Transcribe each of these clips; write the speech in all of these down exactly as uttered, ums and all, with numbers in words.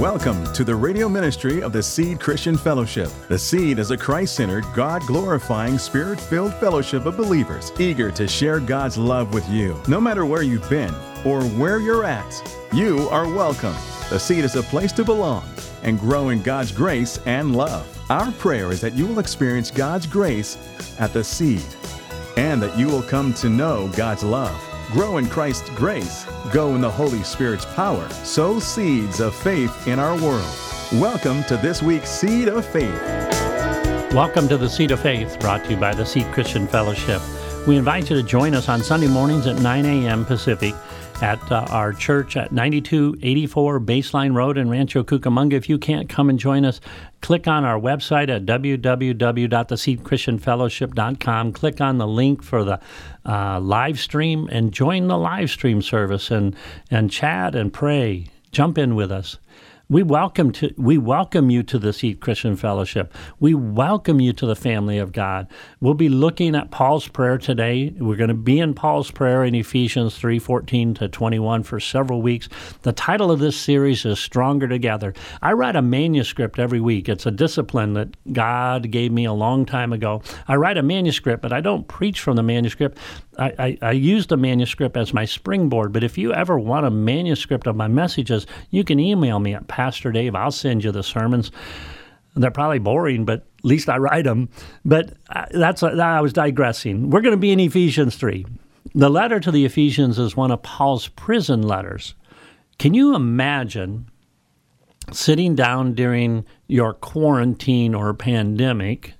Welcome to the radio ministry of the Seed Christian Fellowship. The Seed is a Christ-centered, God-glorifying, Spirit-filled fellowship of believers eager to share God's love with you. No matter where you've been or where you're at, you are welcome. The Seed is a place to belong and grow in God's grace and love. Our prayer is that you will experience God's grace at the Seed and that you will come to know God's love. Grow in Christ's grace, go in the Holy Spirit's power, sow seeds of faith in our world. Welcome to this week's Seed of Faith. Welcome to the Seed of Faith, brought to you by the Seed Christian Fellowship. We invite you to join us on Sunday mornings at nine a.m. Pacific at uh, our church at ninety-two eighty-four Baseline Road in Rancho Cucamonga. If you can't come and join us, click on our website at w w w dot the seed christian fellowship dot com. Click on the link for the uh, live stream and join the live stream service and, and chat and pray. Jump in with us. We welcome to we welcome you to the Seed Christian Fellowship. We welcome you to the family of God. We'll be looking at Paul's prayer today. We're going to be in Paul's prayer in Ephesians three fourteen to twenty-one for several weeks. The title of this series is Stronger Together. I write a manuscript every week. It's a discipline that God gave me a long time ago. I write a manuscript, but I don't preach from the manuscript. I, I, I use the manuscript as my springboard, but if you ever want a manuscript of my messages, you can email me at Pastor Dave. I'll send you the sermons. They're probably boring, but at least I write them. But that's I was digressing. We're going to be in Ephesians three. The letter to the Ephesians is one of Paul's prison letters. Can you imagine sitting down during your quarantine or pandemic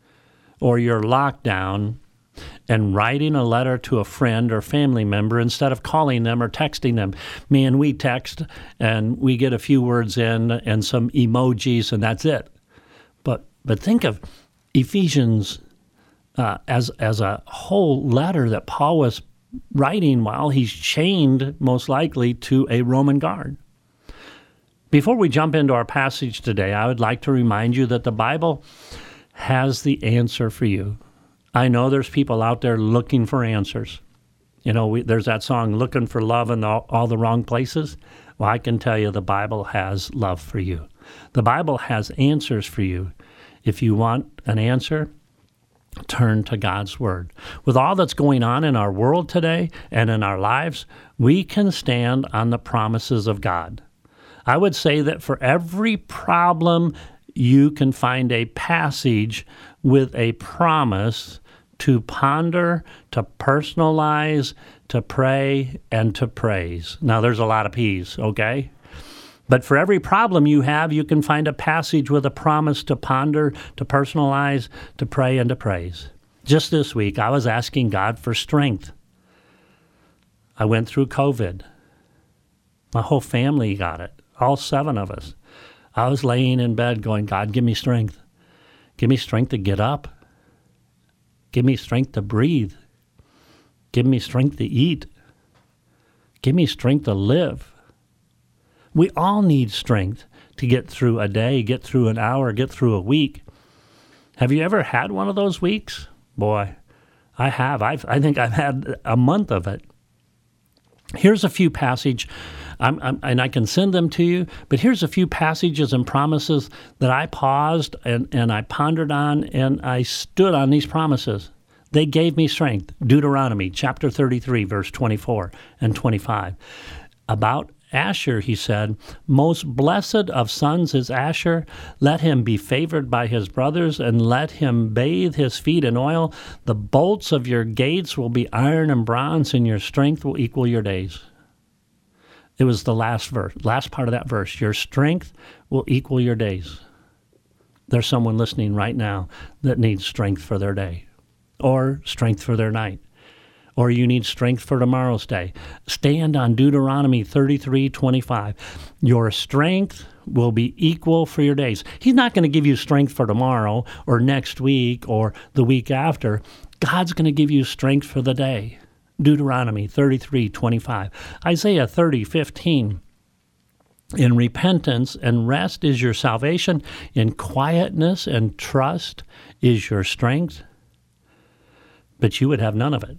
or your lockdown and writing a letter to a friend or family member instead of calling them or texting them? Man, we text and we get a few words in and some emojis and that's it. But but think of Ephesians uh, as as a whole letter that Paul was writing while he's chained, most likely, to a Roman guard. Before we jump into our passage today, I would like to remind you that the Bible has the answer for you. I know there's people out there looking for answers. You know, we, there's that song, Looking for Love in all, all the Wrong Places. Well, I can tell you the Bible has love for you. The Bible has answers for you. If you want an answer, turn to God's Word. With all that's going on in our world today and in our lives, we can stand on the promises of God. I would say that for every problem, you can find a passage with a promise to ponder, to personalize, to pray, and to praise. Now, there's a lot of P's, okay? But for every problem you have, you can find a passage with a promise to ponder, to personalize, to pray, and to praise. Just this week, I was asking God for strength. I went through COVID. My whole family got it, all seven of us. I was laying in bed going, God, give me strength. Give me strength to get up. Give me strength to breathe. Give me strength to eat. Give me strength to live. We all need strength to get through a day, get through an hour, get through a week. Have you ever had one of those weeks? Boy, I have. I've, I think I've had a month of it. Here's a few passages, I'm, I'm, and I can send them to you, but here's a few passages and promises that I paused and, and I pondered on, and I stood on these promises. They gave me strength. Deuteronomy chapter thirty-three, verse twenty-four and twenty-five. About Asher, he said, most blessed of sons is Asher. Let him be favored by his brothers, and let him bathe his feet in oil. The bolts of your gates will be iron and bronze, and your strength will equal your days. It was the last verse, last part of that verse. Your strength will equal your days. There's someone listening right now that needs strength for their day, or strength for their night, or you need strength for tomorrow's day. Stand on Deuteronomy thirty-three twenty-five. Your strength will be equal for your days. He's not going to give you strength for tomorrow or next week or the week after. God's going to give you strength for the day. Deuteronomy thirty-three twenty-five. Isaiah thirty fifteen. In repentance and rest is your salvation. In quietness and trust is your strength. But you would have none of it.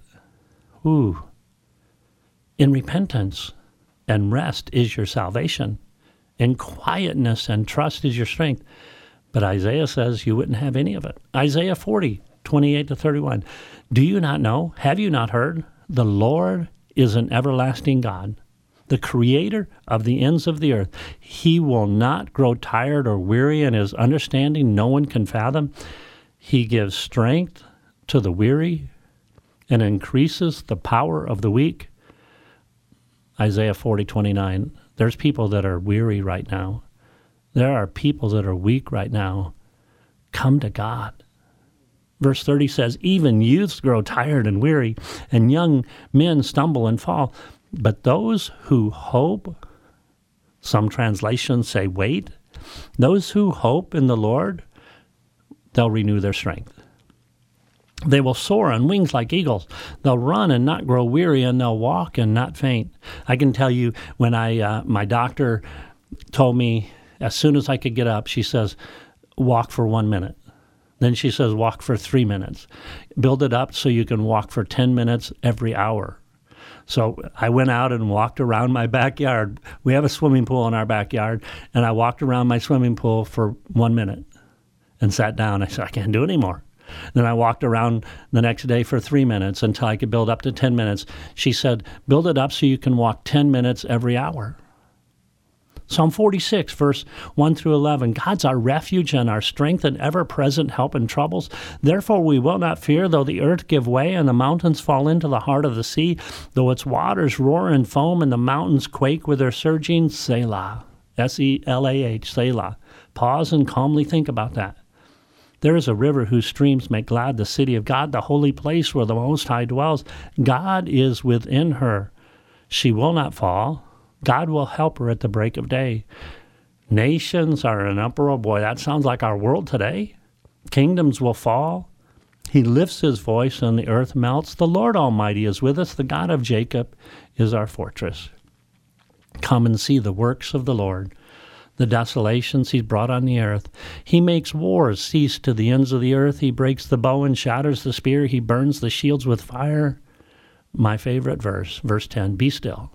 Ooh. In repentance and rest is your salvation. and quietness and trust is your strength. But Isaiah says you wouldn't have any of it. Isaiah forty, twenty-eight to thirty-one. Do you not know? Have you not heard? The Lord is an everlasting God, the creator of the ends of the earth. He will not grow tired or weary, and his understanding no one can fathom. He gives strength to the weary and increases the power of the weak. Isaiah forty, twenty-nine. There's people that are weary right now. There are people that are weak right now. Come to God. Verse thirty says, even youths grow tired and weary, and young men stumble and fall. But those who hope, some translations say wait, those who hope in the Lord, they'll renew their strength. They will soar on wings like eagles. They'll run and not grow weary, and they'll walk and not faint. I can tell you when I, uh, my doctor told me as soon as I could get up, she says, walk for one minute. Then she says, walk for three minutes. Build it up so you can walk for ten minutes every hour. So I went out and walked around my backyard. We have a swimming pool in our backyard, and I walked around my swimming pool for one minute and sat down. I said, I can't do it anymore. Then I walked around the next day for three minutes until I could build up to ten minutes. She said, build it up so you can walk ten minutes every hour. Psalm forty-six, verse one through eleven, God's our refuge and our strength and ever-present help in troubles. Therefore we will not fear, though the earth give way and the mountains fall into the heart of the sea, though its waters roar and foam and the mountains quake with their surging. Selah, S E L A H, Selah. Pause and calmly think about that. There is a river whose streams make glad the city of God, the holy place where the Most High dwells. God is within her. She will not fall. God will help her at the break of day. Nations are in uproar. Boy, that sounds like our world today. Kingdoms will fall. He lifts his voice and the earth melts. The Lord Almighty is with us. The God of Jacob is our fortress. Come and see the works of the Lord, the desolations he's brought on the earth. He makes wars cease to the ends of the earth. He breaks the bow and shatters the spear. He burns the shields with fire. My favorite verse, verse ten, be still.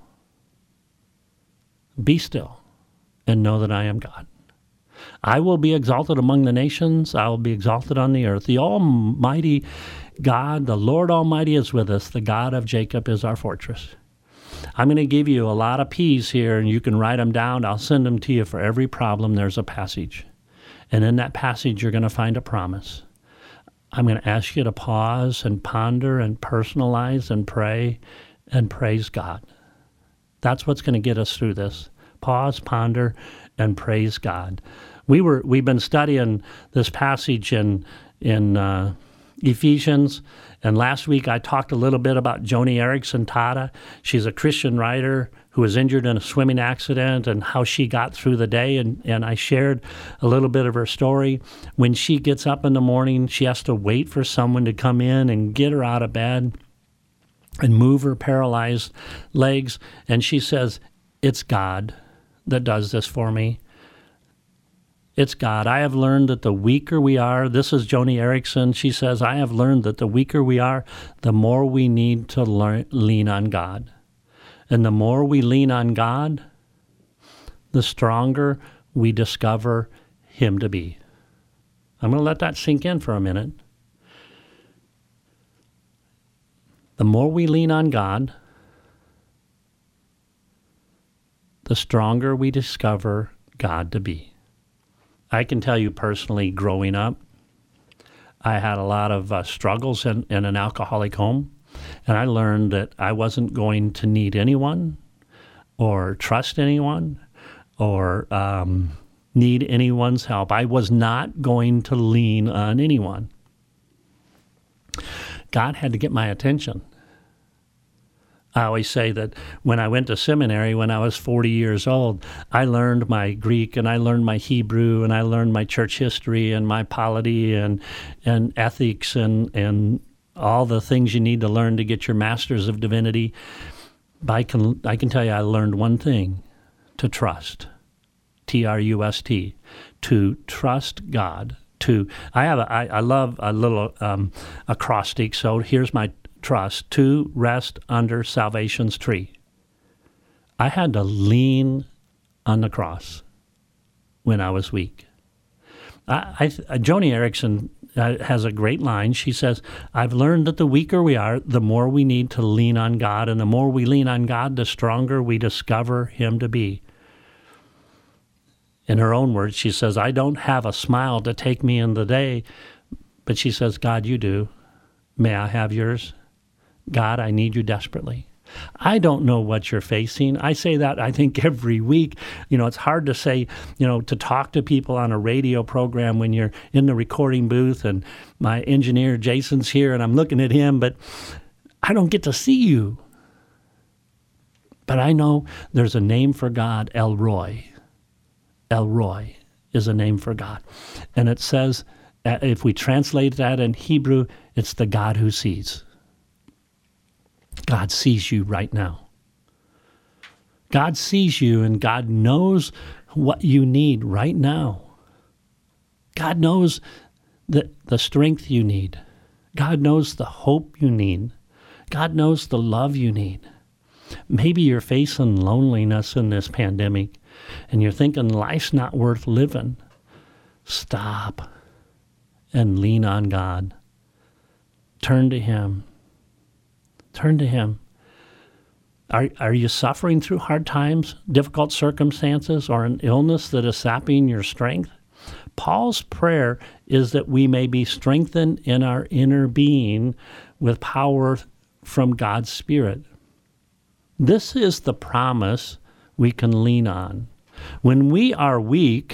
Be still and know that I am God. I will be exalted among the nations. I will be exalted on the earth. The Almighty God, the Lord Almighty is with us. The God of Jacob is our fortress. I'm going to give you a lot of P's here, and you can write them down. I'll send them to you. For every problem, there's a passage. And in that passage, you're going to find a promise. I'm going to ask you to pause and ponder and personalize and pray and praise God. That's what's going to get us through this. Pause, ponder, and praise God. We were we've been studying this passage in in uh, Ephesians, and last week I talked a little bit about Joni Eareckson Tada. She's a Christian writer who was injured in a swimming accident and how she got through the day, and, and I shared a little bit of her story. When she gets up in the morning, she has to wait for someone to come in and get her out of bed and move her paralyzed legs. And she says, it's God that does this for me. It's God. I have learned that the weaker we are, this is Joni Eareckson, she says, I have learned that the weaker we are, the more we need to learn, lean on God. And the more we lean on God, the stronger we discover him to be. I'm going to let that sink in for a minute. The more we lean on God, the stronger we discover God to be. I can tell you personally, growing up, I had a lot of uh, struggles in, in an alcoholic home, and I learned that I wasn't going to need anyone or trust anyone or um, need anyone's help. I was not going to lean on anyone. God had to get my attention. I always say that when I went to seminary, when I was forty years old, I learned my Greek and I learned my Hebrew and I learned my church history and my polity and and ethics and, and all the things you need to learn to get your Master's of Divinity. But I can, I can tell you I learned one thing, to trust, T R U S T, to trust God. To I have a, I, I love a little um, acrostic, so here's my trust, to rest under salvation's tree. I had to lean on the cross. when I was weak. I, I, Joni Eareckson uh, has a great line. She says, I've learned that the weaker we are, the more we need to lean on God, and the more we lean on God, the stronger we discover him to be. In her own words, she says, I don't have a smile to take me in the day, but she says, God, you do. May I have yours? God, I need you desperately. I don't know what you're facing. I say that, I think, every week. You know, it's hard to say, you know, to talk to people on a radio program when you're in the recording booth and my engineer, Jason's here, and I'm looking at him, but I don't get to see you. But I know there's a name for God, El Roi. El Roi is a name for God. And it says, uh, if we translate that in Hebrew, it's the God who sees. God sees you right now. God sees you, and God knows what you need right now. God knows the, the strength you need. God knows the hope you need. God knows the love you need. Maybe you're facing loneliness in this pandemic, and you're thinking life's not worth living. Stop and lean on God. Turn to him. Turn to him. Are, are you suffering through hard times, difficult circumstances, or an illness that is sapping your strength? Paul's prayer is that we may be strengthened in our inner being with power from God's Spirit. This is the promise we can lean on. When we are weak,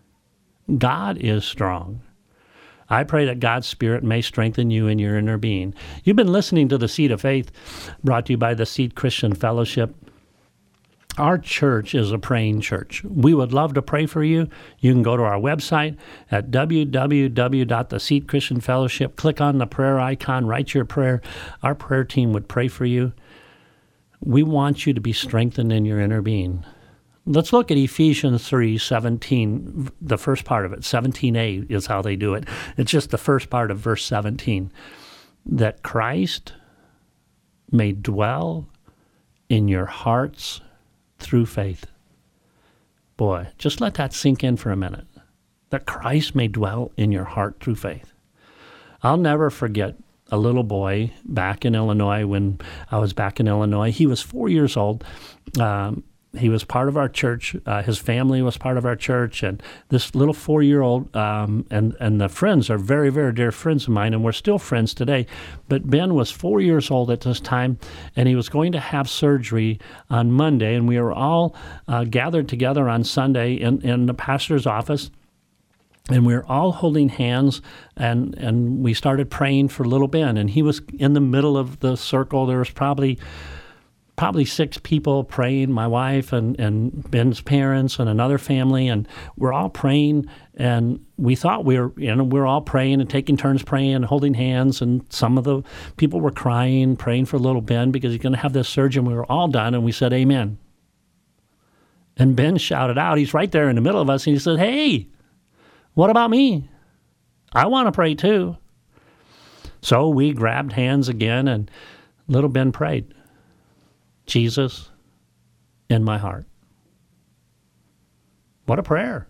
God is strong. I pray that God's Spirit may strengthen you in your inner being. You've been listening to The Seed of Faith, brought to you by the Seed Christian Fellowship. Our church is a praying church. We would love to pray for you. You can go to our website at w w w dot the seed christian fellowship. Click on the prayer icon, write your prayer. Our prayer team would pray for you. We want you to be strengthened in your inner being. Let's look at Ephesians three seventeen, the first part of it. seventeen a is how they do it. It's just the first part of verse seventeen. That Christ may dwell in your hearts through faith. Boy, just let that sink in for a minute. That Christ may dwell in your heart through faith. I'll never forget a little boy back in Illinois when I was back in Illinois. He was four years old. Um, He was part of our church. Uh, his family was part of our church. And this little four-year-old, um, and, and the friends are very, very dear friends of mine, and we're still friends today. But Ben was four years old at this time, and he was going to have surgery on Monday. And we were all uh, gathered together on Sunday in, in the pastor's office. And we were all holding hands, and, and we started praying for little Ben. And he was in the middle of the circle. There was probably... probably six people praying, my wife and, and Ben's parents and another family, and we're all praying, and we thought we were, you know, we were all praying and taking turns praying and holding hands, and some of the people were crying, praying for little Ben because he's going to have this surgery, and we were all done, and we said, amen. And Ben shouted out, he's right there in the middle of us, and he said, hey, what about me? I want to pray too. So we grabbed hands again, and little Ben prayed. Jesus in my heart. What a prayer.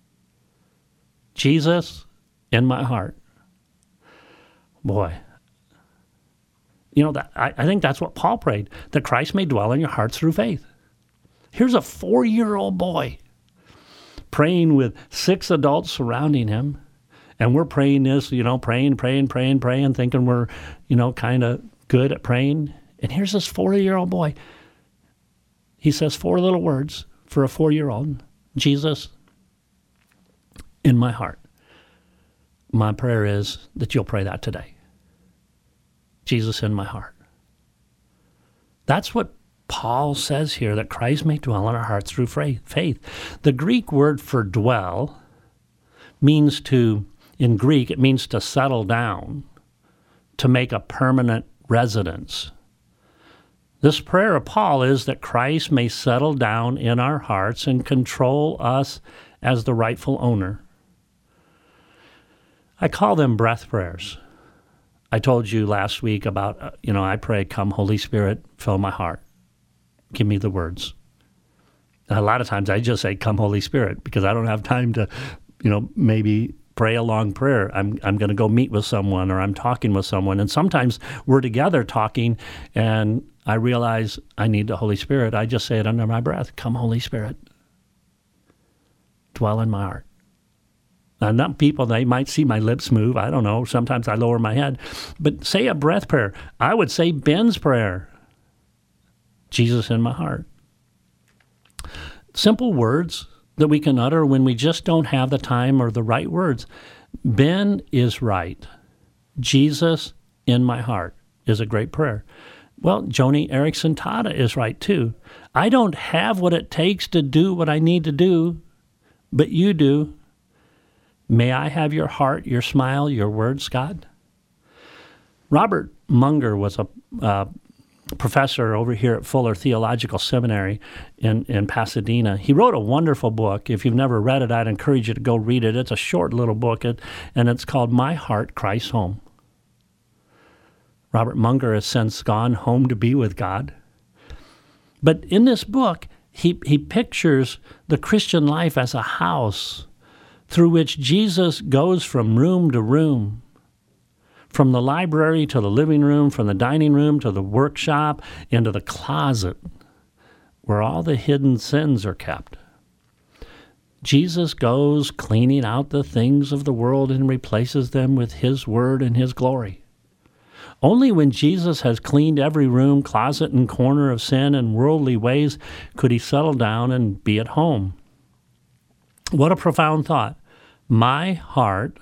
Jesus in my heart. Boy. You know, that, I, I think that's what Paul prayed, that Christ may dwell in your hearts through faith. Here's a four-year-old boy praying with six adults surrounding him, and we're praying this, you know, praying, praying, praying, praying, thinking we're, you know, kind of good at praying. And here's this four-year-old boy. He says four little words for a four-year-old. Jesus, in my heart. My prayer is that you'll pray that today. Jesus, in my heart. That's what Paul says here, that Christ may dwell in our hearts through faith. The Greek word for dwell means to, in Greek, it means to settle down, to make a permanent residence. This prayer of Paul is that Christ may settle down in our hearts and control us as the rightful owner. I call them breath prayers. I told you last week about, uh, you know, I pray, come Holy Spirit, fill my heart. Give me the words. And a lot of times I just say, come Holy Spirit, because I don't have time to, you know, maybe pray a long prayer. I'm I'm going to go meet with someone, or I'm talking with someone. And sometimes we're together talking, and I realize I need the Holy Spirit. I just say it under my breath, come Holy Spirit, dwell in my heart. Now, not people, they might see my lips move. I don't know. Sometimes I lower my head. But say a breath prayer. I would say Ben's prayer. Jesus in my heart. Simple words that we can utter when we just don't have the time or the right words. Ben is right. Jesus in my heart is a great prayer. Well, Joni Eareckson Tada is right too. I don't have what it takes to do what I need to do, but you do. May I have your heart, your smile, your words, God? Robert Munger was a uh, professor over here at Fuller Theological Seminary in, in Pasadena. He wrote a wonderful book. If you've never read it, I'd encourage you to go read it. It's a short little book, it, and it's called My Heart Cries Home. Robert Munger has since gone home to be with God. But in this book, he, he pictures the Christian life as a house through which Jesus goes from room to room, from the library to the living room, from the dining room to the workshop, into the closet where all the hidden sins are kept. Jesus goes cleaning out the things of the world and replaces them with his word and his glory. Only when Jesus has cleaned every room, closet, and corner of sin and worldly ways could he settle down and be at home. What a profound thought. My heart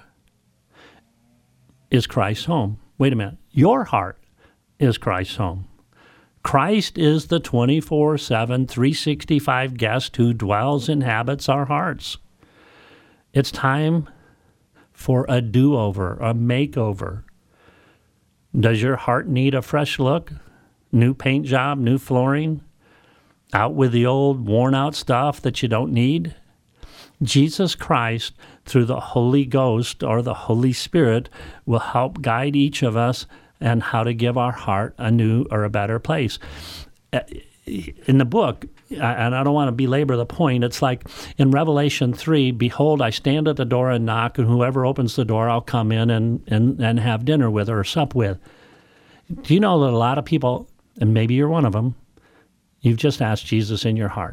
is Christ's home. Wait a minute. Your heart is Christ's home. Christ is the twenty-four seven, three sixty-five guest who dwells, inhabits our hearts. It's time for a do-over, a makeover. Does your heart need a fresh look? New paint job, new flooring? Out with the old worn-out stuff that you don't need? Jesus Christ, through the Holy Ghost or the Holy Spirit, will help guide each of us and how to give our heart a new or a better place. In the book, and I don't want to belabor the point, it's like in Revelation three, behold, I stand at the door and knock, and whoever opens the door, I'll come in and, and, and have dinner with or sup with. Do you know that a lot of people, and maybe you're one of them, you've just asked Jesus in your heart?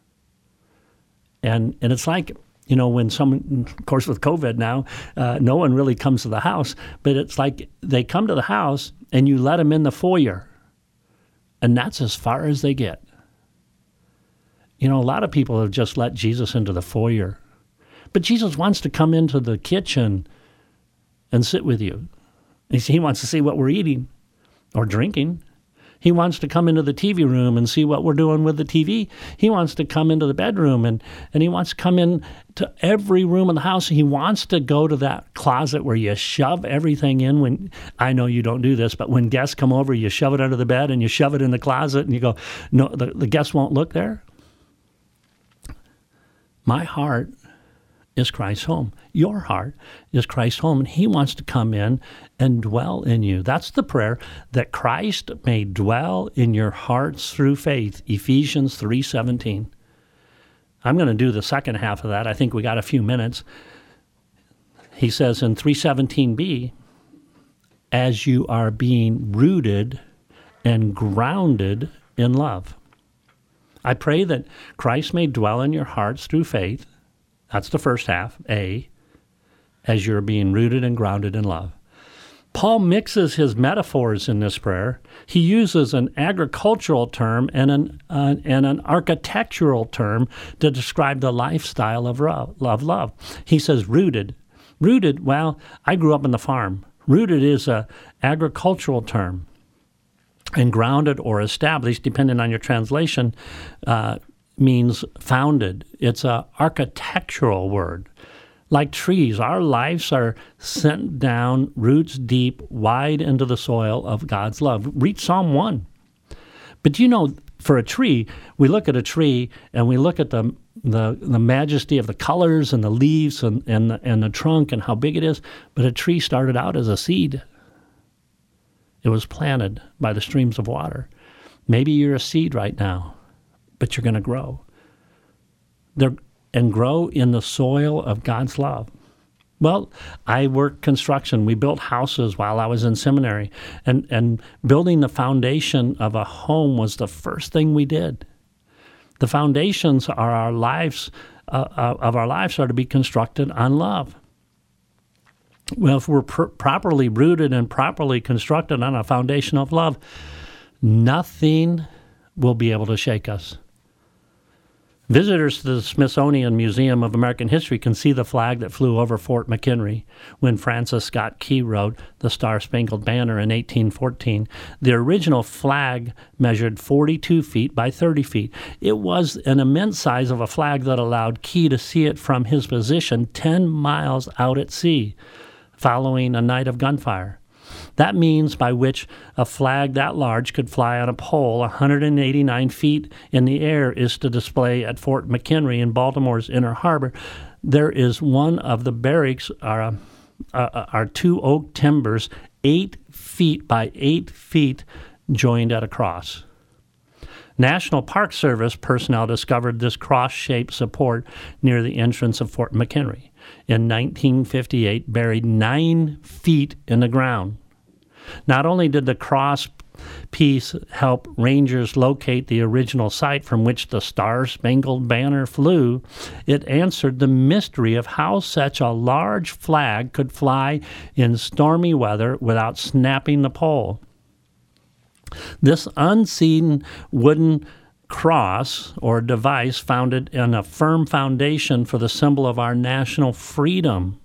And and it's like, you know, when someone, of course with COVID now, uh, no one really comes to the house, but it's like they come to the house and you let them in the foyer, and that's as far as they get. You know, a lot of people have just let Jesus into the foyer, but Jesus wants to come into the kitchen and sit with you. He wants to see what we're eating or drinking. He wants to come into the T V room and see what we're doing with the T V. He wants to come into the bedroom, and, and he wants to come in to every room in the house. He wants to go to that closet where you shove everything in. When I know you don't do this, but when guests come over, you shove it under the bed and you shove it in the closet, and you go, no, the, the guests won't look there. My heart is Christ's home. Your heart is Christ's home, and he wants to come in and dwell in you. That's the prayer, that Christ may dwell in your hearts through faith, Ephesians three seventeen. I'm going to do the second half of that. I think we got a few minutes. He says in three seventeen b, as you are being rooted and grounded in love. I pray that Christ may dwell in your hearts through faith. That's the first half, A, as you're being rooted and grounded in love. Paul mixes his metaphors in this prayer. He uses an agricultural term and an, uh, and an architectural term to describe the lifestyle of love, love, love. He says rooted. Rooted, well, I grew up on the farm. Rooted is an agricultural term. And grounded or established, depending on your translation, uh, means founded. It's an architectural word. Like trees, our lives are sent down roots deep, wide into the soil of God's love. Read Psalm one. But do you know, for a tree, we look at a tree and we look at the the, the majesty of the colors and the leaves and, and, the, and the trunk and how big it is. But a tree started out as a seed. It was planted by the streams of water. Maybe you're a seed right now, but you're going to grow. They're, and grow in the soil of God's love. Well, I worked construction. We built houses while I was in seminary, and, and building the foundation of a home was the first thing we did. The foundations are our lives, uh, uh, of our lives are to be constructed on love. Well, if we're pr- properly rooted and properly constructed on a foundation of love, nothing will be able to shake us. Visitors to the Smithsonian Museum of American History can see the flag that flew over Fort McHenry when Francis Scott Key wrote the Star-Spangled Banner in eighteen fourteen. The original flag measured forty-two feet by thirty feet. It was an immense size of a flag that allowed Key to see it from his position ten miles out at sea, following a night of gunfire. That means by which a flag that large could fly on a pole one hundred eighty-nine feet in the air is to display at Fort McHenry in Baltimore's Inner Harbor. There is one of the barracks, are, uh, uh, are two oak timbers, eight feet by eight feet, joined at a cross. National Park Service personnel discovered this cross-shaped support near the entrance of Fort McHenry in nineteen fifty-eight, buried nine feet in the ground. Not only did the cross piece help rangers locate the original site from which the Star-Spangled Banner flew, it answered the mystery of how such a large flag could fly in stormy weather without snapping the pole. This unseen wooden cross or device founded in a firm foundation for the symbol of our national freedom.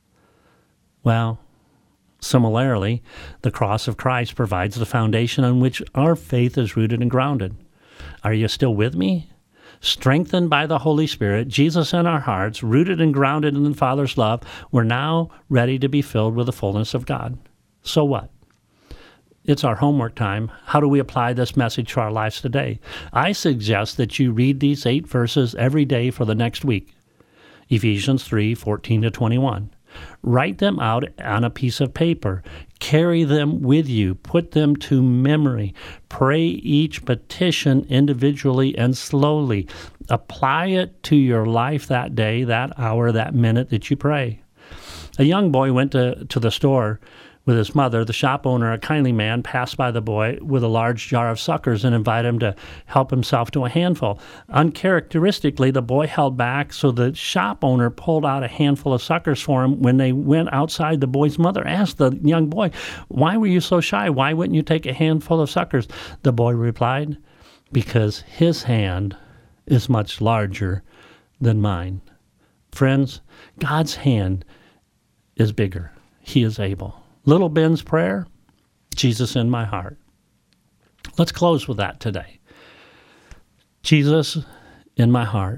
Well, similarly, the cross of Christ provides the foundation on which our faith is rooted and grounded. Are you still with me? Strengthened by the Holy Spirit, Jesus in our hearts, rooted and grounded in the Father's love, we're now ready to be filled with the fullness of God. So what? It's our homework time. How do we apply this message to our lives today? I suggest that you read these eight verses every day for the next week. Ephesians three, fourteen to twenty-one. Write them out on a piece of paper. Carry them with you. Put them to memory. Pray each petition individually and slowly. Apply it to your life that day, that hour, that minute that you pray. A young boy went to, to the store with his mother. The shop owner, a kindly man, passed by the boy with a large jar of suckers and invited him to help himself to a handful. Uncharacteristically, the boy held back, so the shop owner pulled out a handful of suckers for him. When they went outside, the boy's mother asked the young boy, "Why were you so shy? Why wouldn't you take a handful of suckers?" The boy replied, "Because his hand is much larger than mine." Friends, God's hand is bigger. He is able. Little Ben's prayer, Jesus in my heart. Let's close with that today. Jesus in my heart.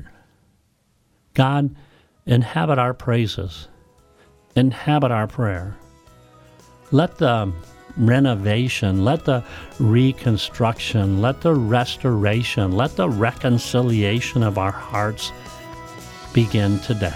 God, inhabit our praises. Inhabit our prayer. Let the renovation, let the reconstruction, let the restoration, let the reconciliation of our hearts begin today.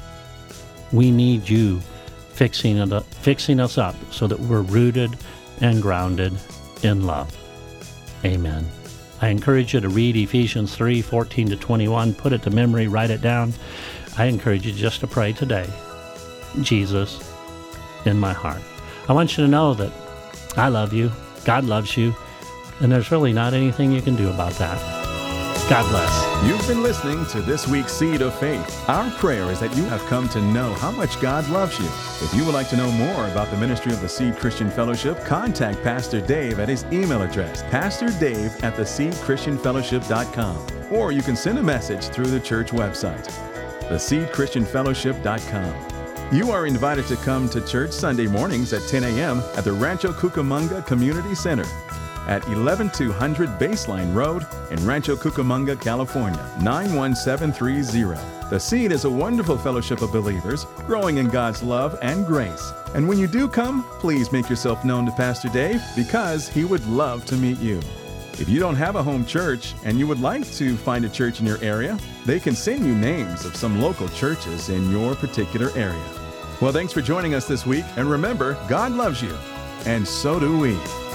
We need you fixing it up, fixing us up so that we're rooted and grounded in love. Amen. I encourage you to read Ephesians three, fourteen to twenty-one. Put it to memory, write it down. I encourage you just to pray today. Jesus in my heart. I want you to know that I love you, God loves you, and there's really not anything you can do about that. God bless. You've been listening to this week's Seed of Faith. Our prayer is that you have come to know how much God loves you. If you would like to know more about the ministry of the Seed Christian Fellowship, contact Pastor Dave at his email address, pastor dave at the seed christian fellowship dot com. Or you can send a message through the church website, the seed christian fellowship dot com. You are invited to come to church Sunday mornings at ten a.m. at the Rancho Cucamonga Community Center at eleven two hundred Baseline Road in Rancho Cucamonga, California, nine one seven three zero. The Seed is a wonderful fellowship of believers growing in God's love and grace. And when you do come, please make yourself known to Pastor Dave because he would love to meet you. If you don't have a home church and you would like to find a church in your area, they can send you names of some local churches in your particular area. Well, thanks for joining us this week. And remember, God loves you, and so do we.